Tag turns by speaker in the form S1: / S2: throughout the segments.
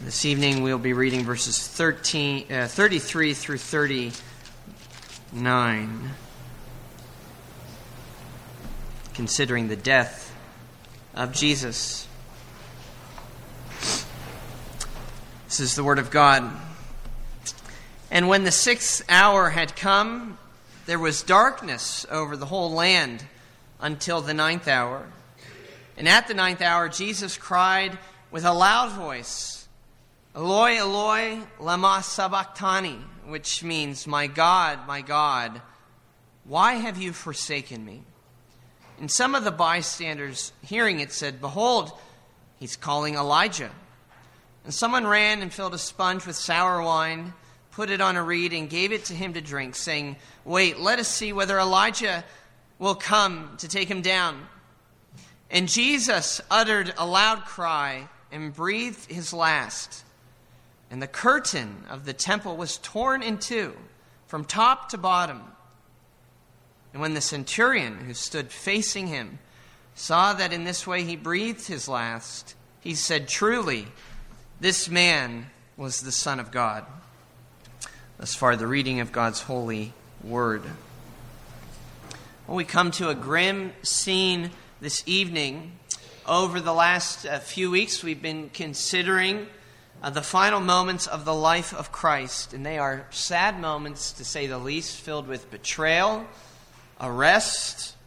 S1: This evening we'll be reading verses 33 through 39, considering the death of Jesus. This is the word of God. And when the 6th hour had come, there was darkness over the whole land until the 9th hour. And at the 9th hour, Jesus cried with a loud voice, Eloi, Eloi, lama sabachthani, which means, my God, why have you forsaken me? And some of the bystanders, hearing it, said, Behold, he's calling Elijah. And someone ran and filled a sponge with sour wine, put it on a reed, and gave it to him to drink, saying, Wait, let us see whether Elijah will come to take him down. And Jesus uttered a loud cry and breathed his last. And the curtain of the temple was torn in two, from top to bottom. And when the centurion who stood facing him saw that in this way he breathed his last, he said, Truly, this man was the Son of God. Thus far, the reading of God's holy word. Well, we come to a grim scene this evening. Over the last few weeks, we've been considering the final moments of the life of Christ. And they are sad moments, to say the least, filled with betrayal, arrest,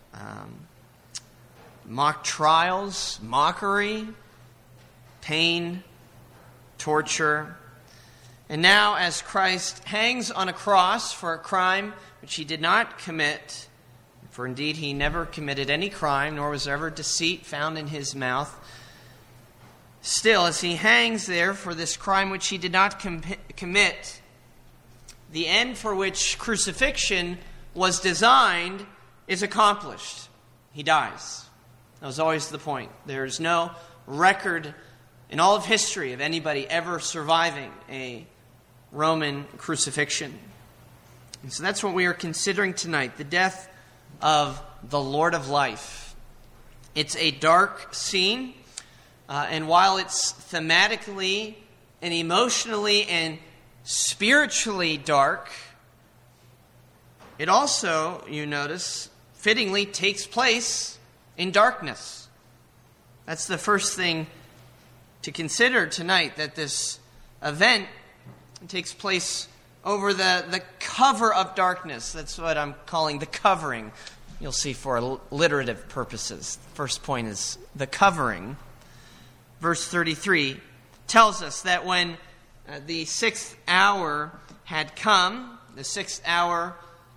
S1: mock trials, mockery, pain, torture. And now, as Christ hangs on a cross for a crime which he did not commit, for indeed he never committed any crime, nor was there ever deceit found in his mouth, still, as he hangs there for this crime which he did not commit, the end for which crucifixion was designed is accomplished. He dies. That was always the point. There is no record in all of history of anybody ever surviving a Roman crucifixion. And so that's what we are considering tonight, the death of the Lord of life. It's a dark scene. And while it's thematically and emotionally and spiritually dark, it also, you notice, fittingly takes place in darkness. That's the first thing to consider tonight, that this event takes place over the cover of darkness. That's what I'm calling the covering. You'll see for alliterative purposes. The first point is the covering. Verse 33 tells us that when the 6th hour had come, the 6th hour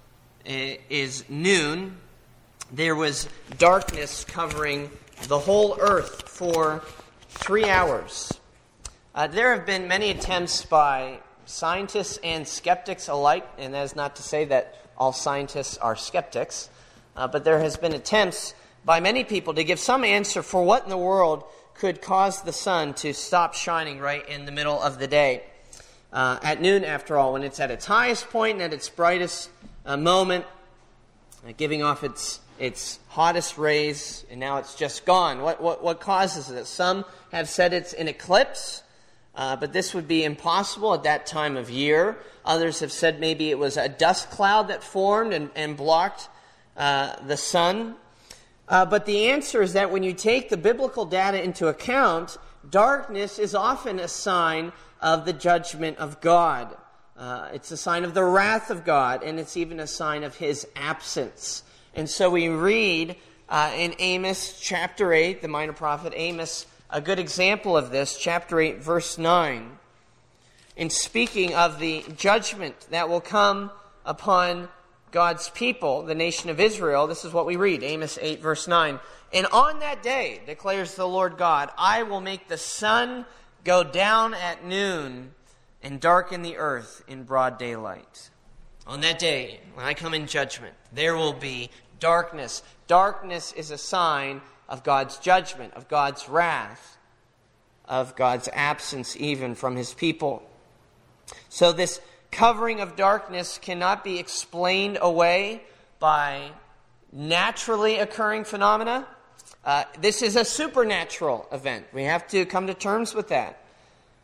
S1: is noon, there was darkness covering the whole earth for 3 hours. There have been many attempts by scientists and skeptics alike, and that is not to say that all scientists are skeptics, but there has been attempts by many people to give some answer for what in the world could cause the sun to stop shining right in the middle of the day. At noon, after all, when it's at its highest point and at its brightest moment, giving off its hottest rays, and now it's just gone. What causes it? Some have said it's an eclipse, but this would be impossible at that time of year. Others have said maybe it was a dust cloud that formed and blocked the sun. But the answer is that when you take the biblical data into account, darkness is often a sign of the judgment of God. It's a sign of the wrath of God, and it's even a sign of his absence. And so we read in Amos chapter 8, the minor prophet Amos, a good example of this, chapter 8, verse 9. In speaking of the judgment that will come upon God's people, the nation of Israel, this is what we read, Amos 8, verse 9. And on that day, declares the Lord God, I will make the sun go down at noon and darken the earth in broad daylight. On that day, when I come in judgment, there will be darkness. Darkness is a sign of God's judgment, of God's wrath, of God's absence even from his people. So this covering of darkness cannot be explained away by naturally occurring phenomena. This is a supernatural event. We have to come to terms with that.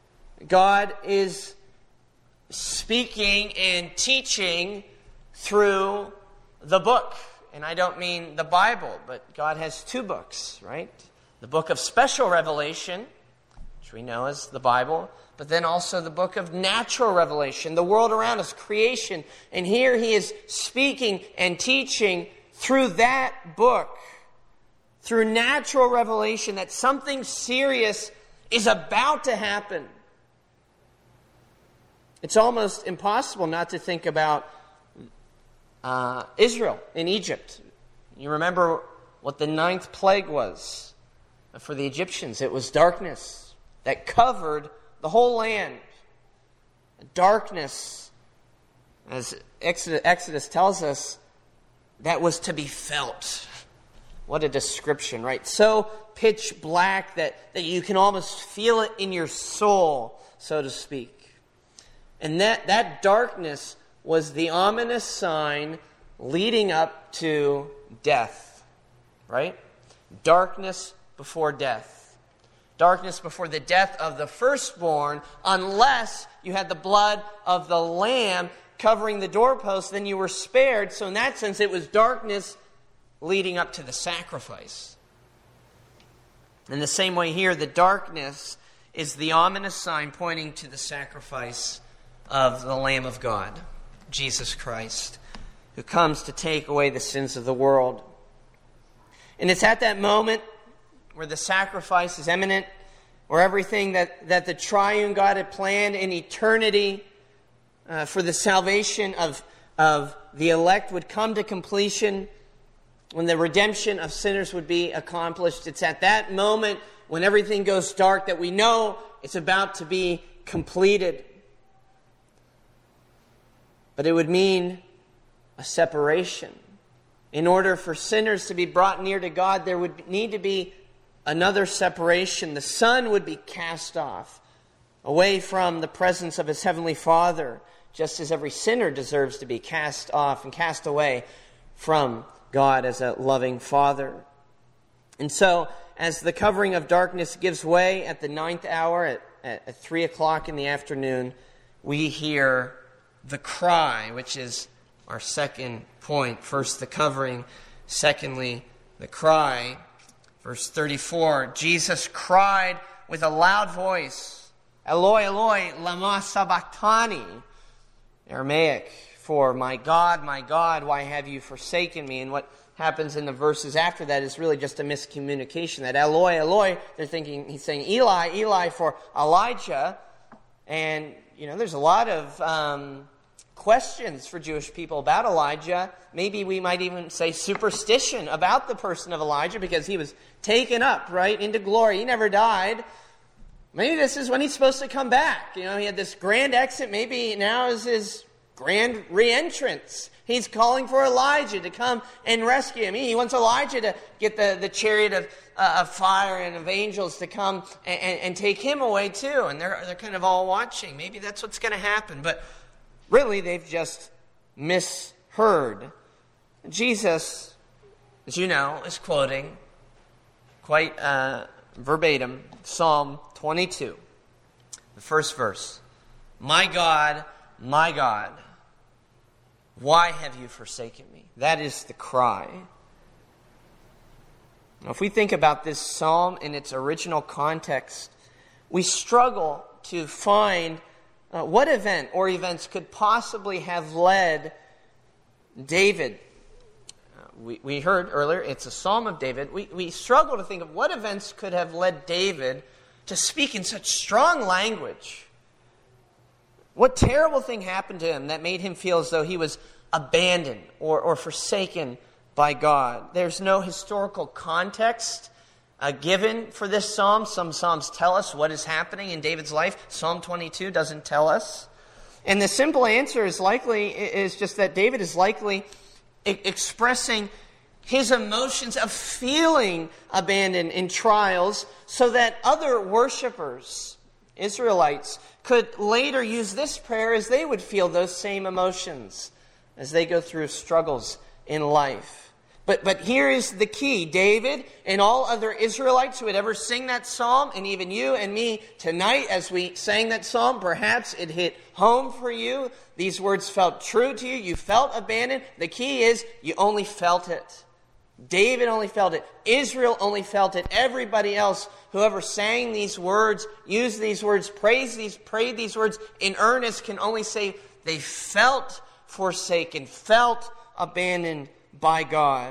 S1: God is speaking and teaching through the book. And I don't mean the Bible, but God has two books, right? The book of special revelation, which we know as the Bible, but then also the book of natural revelation, the world around us, creation. And here he is speaking and teaching through that book, through natural revelation, that something serious is about to happen. It's almost impossible not to think about Israel in Egypt. You remember what the 9th plague was for the Egyptians. It was darkness that covered the whole land. Darkness, as Exodus tells us, that was to be felt. What a description, right? So pitch black that you can almost feel it in your soul, so to speak. And that darkness was the ominous sign leading up to death, right? Darkness before death. Darkness before the death of the firstborn, unless you had the blood of the lamb covering the doorpost, then you were spared. So in that sense, it was darkness leading up to the sacrifice. In the same way here, the darkness is the ominous sign pointing to the sacrifice of the Lamb of God, Jesus Christ, who comes to take away the sins of the world. And it's at that moment where the sacrifice is imminent, where everything that the triune God had planned in eternity for the salvation of the elect would come to completion, when the redemption of sinners would be accomplished. It's at that moment when everything goes dark that we know it's about to be completed. But it would mean a separation. In order for sinners to be brought near to God, there would need to be another separation. The Son would be cast off, away from the presence of his heavenly Father, just as every sinner deserves to be cast off and cast away from God as a loving Father. And so, as the covering of darkness gives way at the 9th hour, at 3 o'clock in the afternoon, we hear the cry, which is our second point. First, the covering. Secondly, the cry. Verse 34, Jesus cried with a loud voice, Eloi, Eloi, lama sabachthani. Aramaic for my God, why have you forsaken me? And what happens in the verses after that is really just a miscommunication. That Eloi, Eloi, they're thinking, he's saying Eli, Eli for Elijah. And, there's a lot of questions for Jewish people about Elijah. Maybe we might even say superstition about the person of Elijah, because he was taken up, right, into glory. He never died. Maybe this is when he's supposed to come back. He had this grand exit. Maybe now is his grand re-entrance. He's calling for Elijah to come and rescue him. He wants Elijah to get the chariot of fire and of angels to come and take him away too. And they're kind of all watching. Maybe that's what's going to happen. But really, they've just misheard. Jesus, as you know, is quoting quite verbatim Psalm 22, the first verse. My God, why have you forsaken me? That is the cry. Now, if we think about this psalm in its original context, we struggle to find what event or events could possibly have led David. We heard earlier, it's a psalm of David. We struggle to think of what events could have led David to speak in such strong language. What terrible thing happened to him that made him feel as though he was abandoned or forsaken by God? There's no historical context given for this psalm. Some psalms tell us what is happening in David's life. Psalm 22 doesn't tell us. And the simple answer is just that David is likely expressing his emotions of feeling abandoned in trials so that other worshipers, Israelites, could later use this prayer as they would feel those same emotions as they go through struggles in life. But here is the key. David and all other Israelites who would ever sing that psalm, and even you and me tonight as we sang that psalm, perhaps it hit home for you. These words felt true to you. You felt abandoned. The key is you only felt it. David only felt it. Israel only felt it. Everybody else, whoever sang these words, used these words, prayed these words in earnest, can only say they felt forsaken, felt abandoned by God.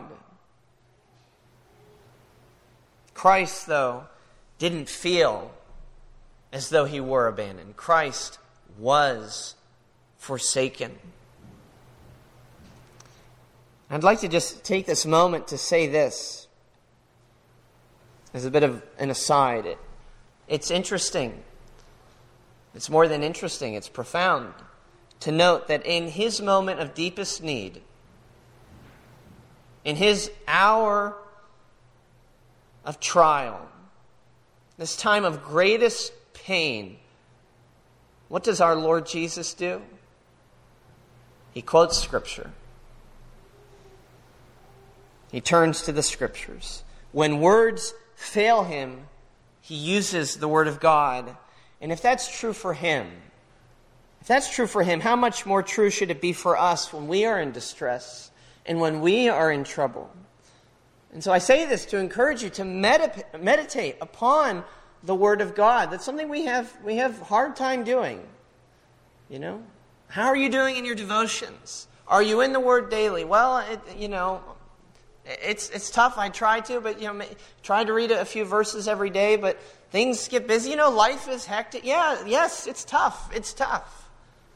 S1: Christ, though, didn't feel as though he were abandoned. Christ was forsaken. I'd like to just take this moment to say this as a bit of an aside. It's interesting. It's more than interesting. It's profound to note that in his moment of deepest need, in his hour of trial, this time of greatest pain, what does our Lord Jesus do? He quotes Scripture. He turns to the Scriptures. When words fail him, he uses the Word of God. And if that's true for him, how much more true should it be for us when we are in distress and when we are in trouble? And so I say this to encourage you to meditate upon the Word of God. That's something we have hard time doing. You know? How are you doing in your devotions? Are you in the Word daily? Well, it's tough. I try to, but try to read a few verses every day, but things get busy. Life is hectic. Yes, it's tough. It's tough.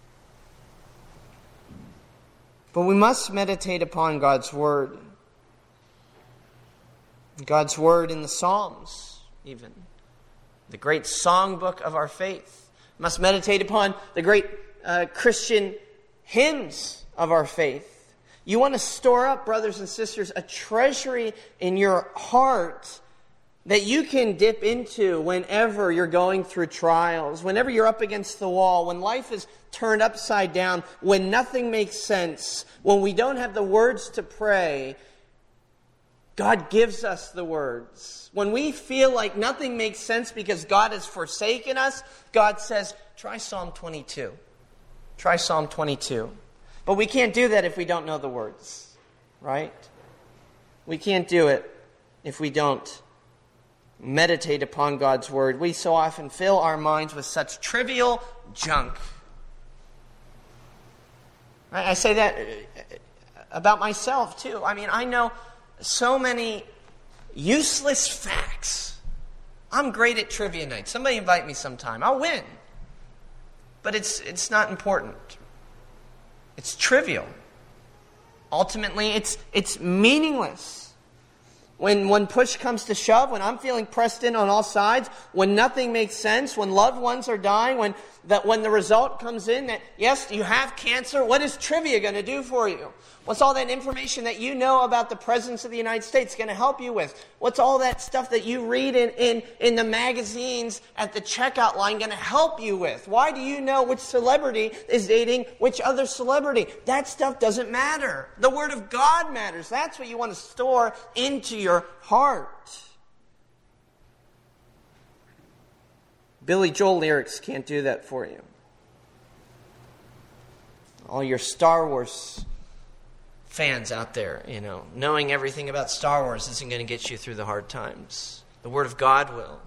S1: But we must meditate upon God's Word. God's Word in the Psalms, even. The great songbook of our faith. We must meditate upon the great Christian hymns of our faith. You want to store up, brothers and sisters, a treasury in your heart that you can dip into whenever you're going through trials, whenever you're up against the wall, when life is turned upside down, when nothing makes sense, when we don't have the words to pray. God gives us the words. When we feel like nothing makes sense because God has forsaken us, God says, try Psalm 22. Try Psalm 22. But we can't do that if we don't know the words, right? We can't do it if we don't meditate upon God's Word. We so often fill our minds with such trivial junk. I say that about myself, too. I know so many useless facts. I'm great at trivia night. Somebody invite me sometime. I'll win. But it's not important. It's trivial. Ultimately, it's meaningless. When push comes to shove, when I'm feeling pressed in on all sides, when nothing makes sense, when loved ones are dying, when the result comes in that, yes, you have cancer, what is trivia going to do for you? What's all that information that you know about the President of the United States going to help you with? What's all that stuff that you read in the magazines at the checkout line going to help you with? Why do you know which celebrity is dating which other celebrity? That stuff doesn't matter. The Word of God matters. That's what you want to store into your heart. Billy Joel lyrics can't do that for you. All your Star Wars fans out there, knowing everything about Star Wars isn't going to get you through the hard times. The Word of God will.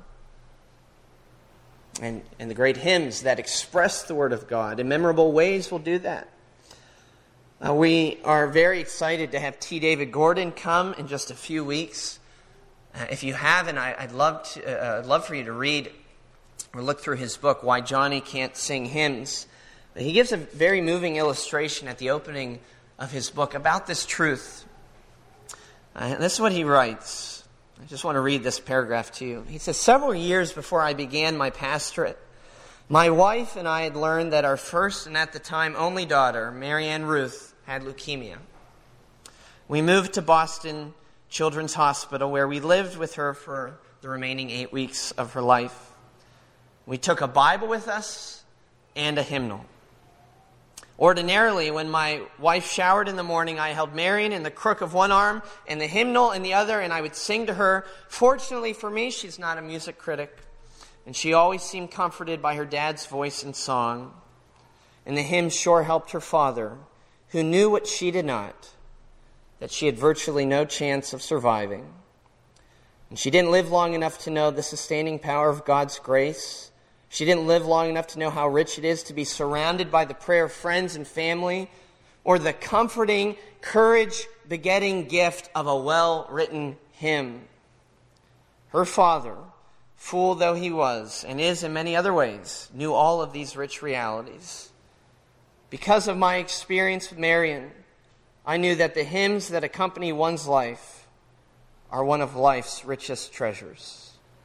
S1: And the great hymns that express the Word of God in memorable ways will do that. We are very excited to have T. David Gordon come in just a few weeks. If you haven't, I'd love for you to read or look through his book, Why Johnny Can't Sing Hymns. He gives a very moving illustration at the opening of his book about this truth. This is what he writes. I just want to read this paragraph to you. He says, several years before I began my pastorate, my wife and I had learned that our first and at the time only daughter, Marianne Ruth, had leukemia. We moved to Boston Children's Hospital, where we lived with her for the remaining 8 weeks of her life. We took a Bible with us and a hymnal. Ordinarily, when my wife showered in the morning, I held Marion in the crook of one arm and the hymnal in the other, and I would sing to her. Fortunately for me, she's not a music critic, and she always seemed comforted by her dad's voice and song. And the hymn sure helped her father, who knew what she did not, that she had virtually no chance of surviving. And she didn't live long enough to know the sustaining power of God's grace. She didn't live long enough to know how rich it is to be surrounded by the prayer of friends and family, or the comforting, courage-begetting gift of a well-written hymn. Her father, fool though he was, and is in many other ways, knew all of these rich realities. Because of my experience with Marion, I knew that the hymns that accompany one's life are one of life's richest treasures.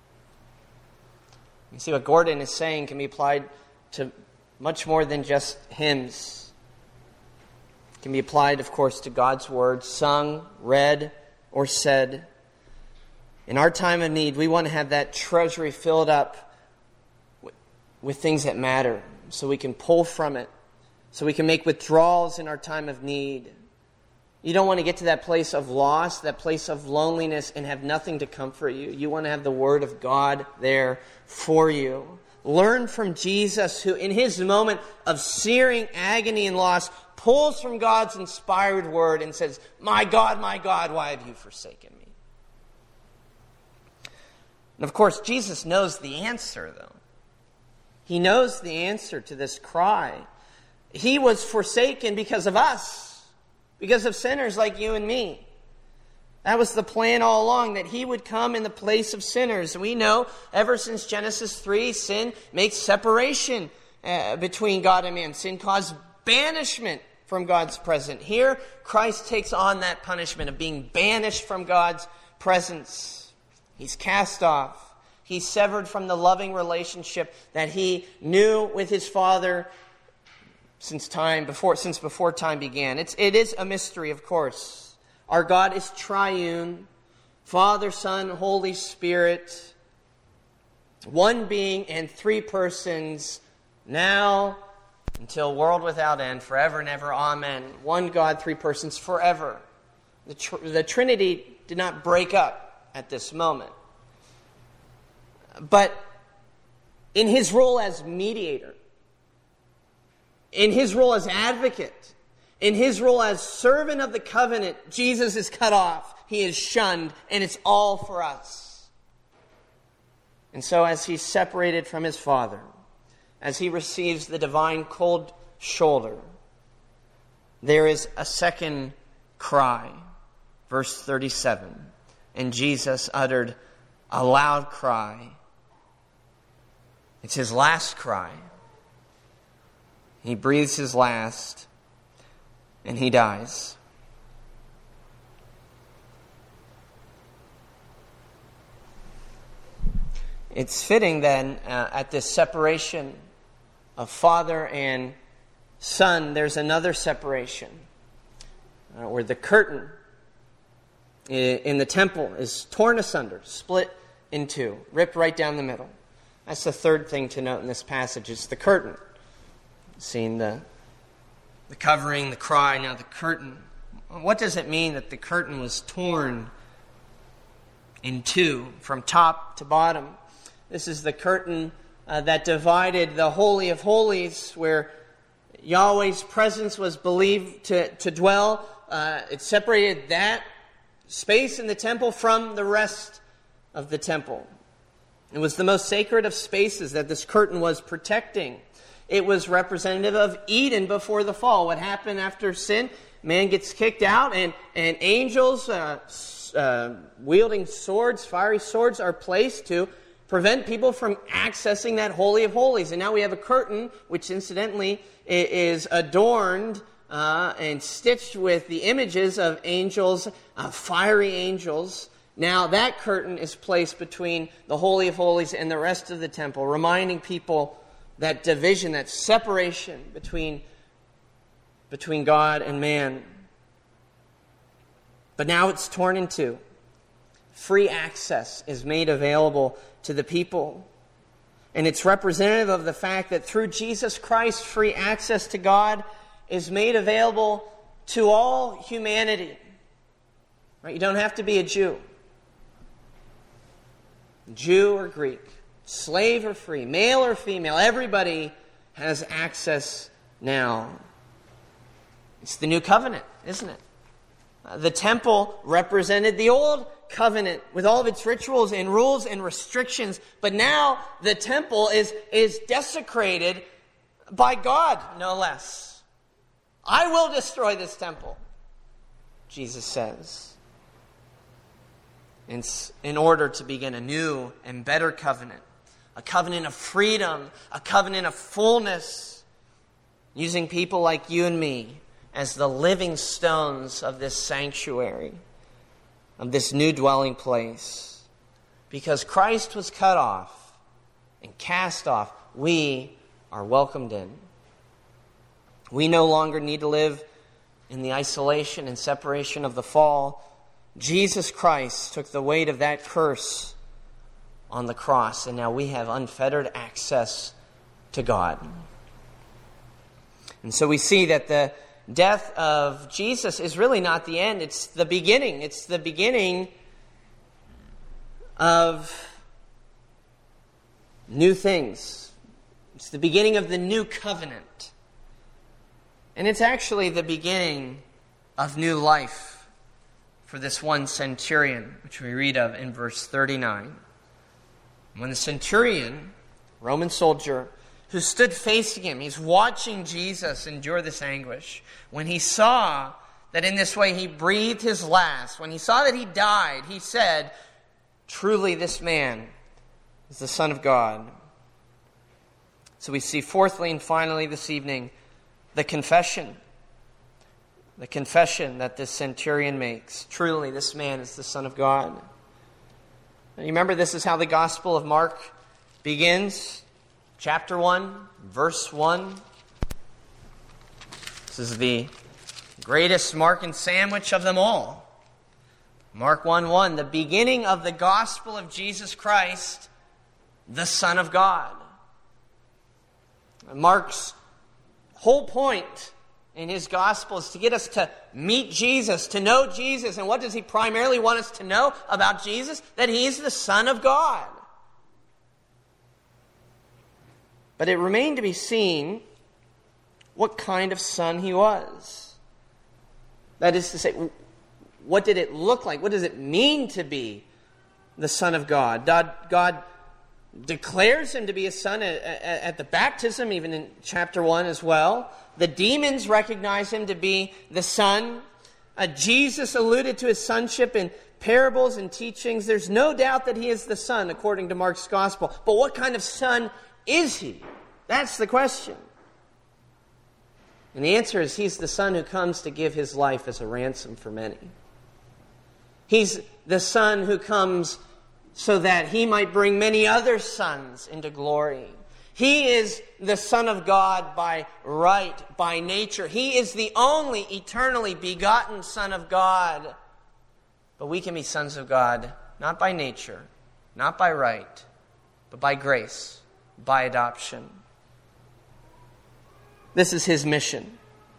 S1: You see, what Gordon is saying can be applied to much more than just hymns. It can be applied, of course, to God's Word, sung, read, or said. In our time of need, we want to have that treasury filled up with things that matter, so we can pull from it, so we can make withdrawals in our time of need. You don't want to get to that place of loss, that place of loneliness, and have nothing to comfort you. You want to have the Word of God there for you. Learn from Jesus, who in his moment of searing agony and loss pulls from God's inspired Word and says, my God, why have you forsaken me? And of course, Jesus knows the answer, though. He knows the answer to this cry. He was forsaken because of us. Because of sinners like you and me. That was the plan all along, that he would come in the place of sinners. We know ever since Genesis 3, sin makes separation between God and man. Sin caused banishment from God's presence. Here, Christ takes on that punishment of being banished from God's presence. He's cast off. He's severed from the loving relationship that he knew with his Father since before time began. It is a mystery, of course. Our God is triune, Father, Son, Holy Spirit, one being and three persons, now until world without end, forever and ever. Amen. One God, three persons, forever. The Trinity did not break up at this moment. But in his role as mediator, in his role as advocate, in his role as servant of the covenant, Jesus is cut off. He is shunned, and it's all for us. And so as he's separated from his Father, as he receives the divine cold shoulder, there is a second cry. Verse 37, and Jesus uttered a loud cry. It's his last cry. He breathes his last, and he dies. It's fitting then, at this separation of Father and Son, there's another separation, where the curtain in the temple is torn asunder, split in two, ripped right down the middle. That's the third thing to note in this passage. It's the curtain. Seeing the covering, the cry, now the curtain. What does it mean that the curtain was torn in two from top to bottom? This is the curtain that divided the Holy of Holies, where Yahweh's presence was believed to dwell. It separated that space in the temple from the rest of the temple. It was the most sacred of spaces that this curtain was protecting. It was representative of Eden before the fall. What happened after sin? Man gets kicked out, and angels wielding swords, fiery swords, are placed to prevent people from accessing that Holy of Holies. And now we have a curtain, which incidentally is adorned and stitched with the images of angels, fiery angels. Now that curtain is placed between the Holy of Holies and the rest of the temple, reminding people that division, that separation between God and man. But now it's torn in two. Free access is made available to the people. And it's representative of the fact that through Jesus Christ, free access to God is made available to all humanity. Right? You don't have to be a Jew. Jew or Greek, slave or free, male or female, everybody has access now. It's the new covenant, isn't it? The temple represented the old covenant with all of its rituals and rules and restrictions. But now the temple is desecrated by God, no less. I will destroy this temple, Jesus says, in order to begin a new and better covenant. A covenant of freedom, a covenant of fullness, using people like you and me as the living stones of this sanctuary, of this new dwelling place. Because Christ was cut off and cast off, we are welcomed in. We no longer need to live in the isolation and separation of the fall. Jesus Christ took the weight of that curse on the cross, and now we have unfettered access to God. And so we see that the death of Jesus is really not the end. It's the beginning. It's the beginning of new things. It's the beginning of the new covenant. And it's actually the beginning of new life for this one centurion, which we read of in verse 39. When the centurion, Roman soldier, who stood facing him, he's watching Jesus endure this anguish. When he saw that in this way he breathed his last, when he saw that he died, he said, "Truly this man is the Son of God." So we see fourthly and finally this evening, the confession. The confession that this centurion makes. Truly this man is the Son of God. And you remember, this is how the Gospel of Mark begins. Chapter 1, verse 1. This is the greatest Markan sandwich of them all. Mark 1:1, the beginning of the gospel of Jesus Christ, the Son of God. Mark's whole point in his gospel is to get us to meet Jesus, to know Jesus. And what does he primarily want us to know about Jesus? That he's the Son of God. But it remained to be seen what kind of son he was. That is to say, what did it look like? What does it mean to be the Son of God? God declares him to be a son at the baptism, even in chapter 1 as well. The demons recognize him to be the Son. Jesus alluded to his sonship in parables and teachings. There's no doubt that he is the Son, according to Mark's Gospel. But what kind of son is he? That's the question. And the answer is, he's the Son who comes to give his life as a ransom for many. He's the Son who comes so that he might bring many other sons into glory. He is the Son of God by right, by nature. He is the only eternally begotten Son of God. But we can be sons of God not by nature, not by right, but by grace, by adoption. This is his mission,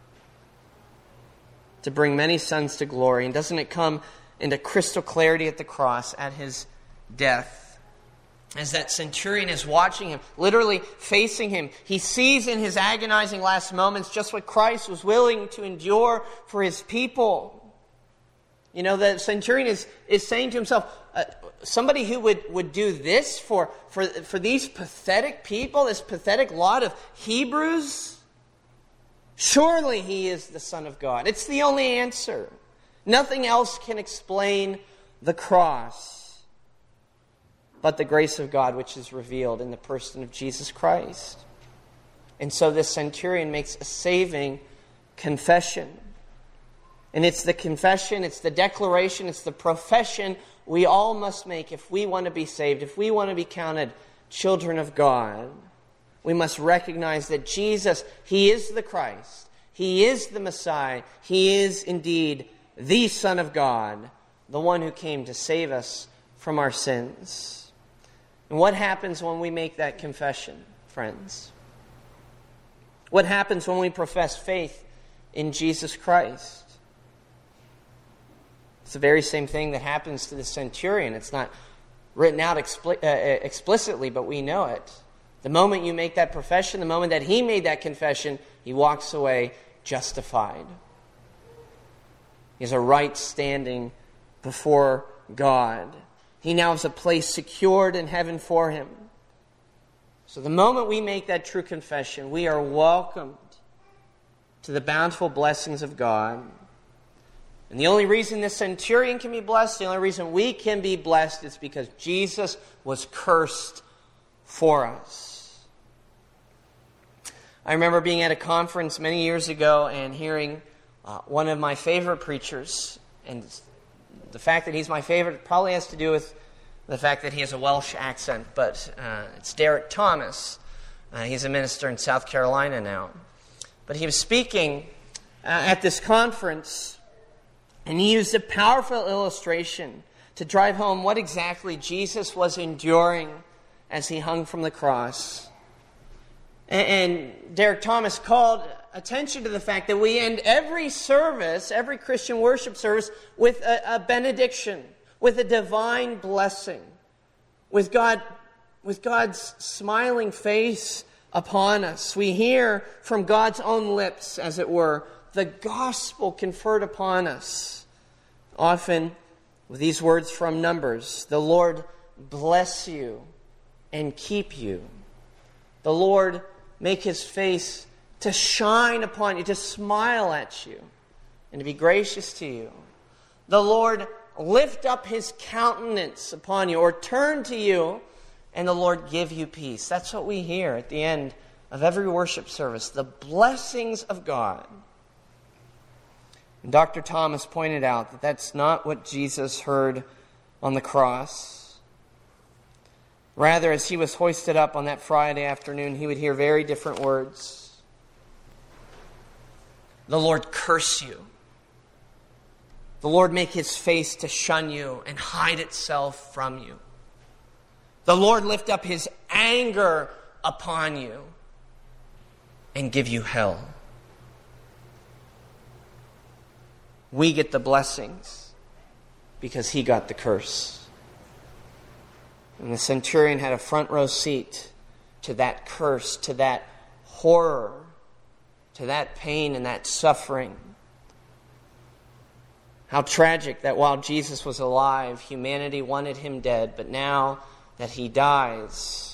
S1: to bring many sons to glory. And doesn't it come into crystal clarity at the cross, at his death? As that centurion is watching him, literally facing him, he sees in his agonizing last moments just what Christ was willing to endure for his people. You know, the centurion is saying to himself, somebody who would do this for these pathetic people, this pathetic lot of Hebrews? Surely he is the Son of God. It's the only answer. Nothing else can explain the cross but the grace of God, which is revealed in the person of Jesus Christ. And so this centurion makes a saving confession. And it's the confession, it's the declaration, it's the profession we all must make if we want to be saved, if we want to be counted children of God. We must recognize that Jesus, he is the Christ. He is the Messiah. He is indeed the Son of God, the one who came to save us from our sins. And what happens when we make that confession, friends? What happens when we profess faith in Jesus Christ. It's the very same thing that happens to the centurion. It's not written out explicitly, but we know it. The moment you make that profession, the moment that he made that confession, he walks away justified. He has a right standing before God. He now has a place secured in heaven for him. So the moment we make that true confession, we are welcomed to the bountiful blessings of God. And the only reason this centurion can be blessed, the only reason we can be blessed, is because Jesus was cursed for us. I remember being at a conference many years ago and hearing one of my favorite preachers, and the fact that he's my favorite probably has to do with the fact that he has a Welsh accent, but it's Derek Thomas. He's a minister in South Carolina now. But he was speaking at this conference, and he used a powerful illustration to drive home what exactly Jesus was enduring as he hung from the cross. And Derek Thomas called attention to the fact that we end every service, every Christian worship service, with a benediction, with a divine blessing, with God's smiling face upon us. We hear from God's own lips, as it were, the gospel conferred upon us. Often with these words from Numbers: the Lord bless you and keep you. The Lord make his face to shine upon you, to smile at you, and to be gracious to you. The Lord lift up his countenance upon you, or turn to you, and the Lord give you peace. That's what we hear at the end of every worship service, the blessings of God. And Dr. Thomas pointed out that that's not what Jesus heard on the cross. Rather, as he was hoisted up on that Friday afternoon, he would hear very different words. The Lord curse you. The Lord make his face to shun you and hide itself from you. The Lord lift up his anger upon you and give you hell. We get the blessings because he got the curse. And the centurion had a front row seat to that curse, to that horror, to that pain and that suffering. How tragic that while Jesus was alive, humanity wanted him dead, but now that he dies,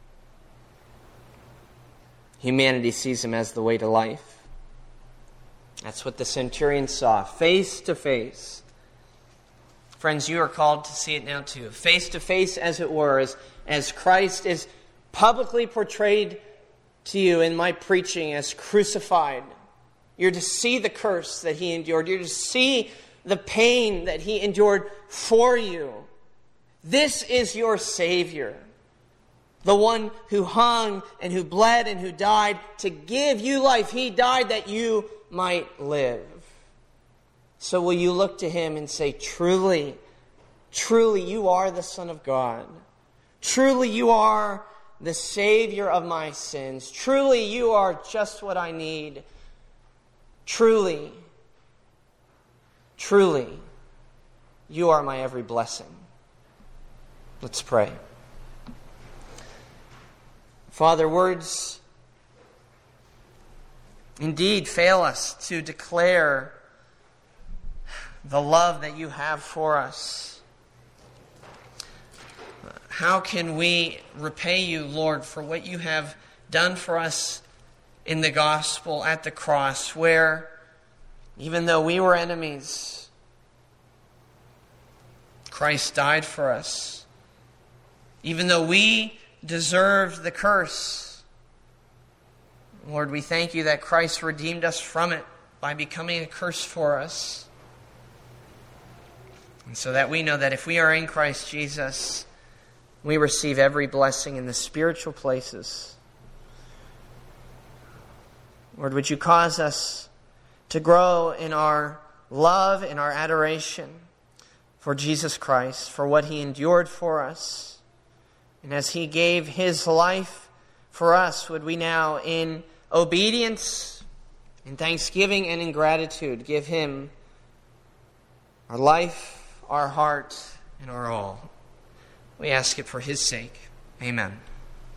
S1: humanity sees him as the way to life. That's what the centurion saw, face to face. Friends, you are called to see it now too. Face to face, as it were, as Christ is publicly portrayed to you in my preaching as crucified. You're to see the curse that he endured. You're to see the pain that he endured for you. This is your Savior, the one who hung and who bled and who died to give you life. He died that you might live. So will you look to him and say, truly, truly you are the Son of God. Truly you are the Savior of my sins. Truly you are just what I need. Truly, truly, you are my every blessing. Let's pray. Father, words indeed fail us to declare the love that you have for us. How can we repay you, Lord, for what you have done for us in the gospel at the cross, where even though we were enemies, Christ died for us. Even though we deserved the curse, Lord, we thank you that Christ redeemed us from it by becoming a curse for us. And so that we know that if we are in Christ Jesus, we receive every blessing in the spiritual places. Lord, would you cause us to grow in our love, in our adoration for Jesus Christ, for what he endured for us. And as he gave his life for us, would we now, in obedience, In thanksgiving and in gratitude, give him our life, our heart, and our all. We ask it for his sake. Amen.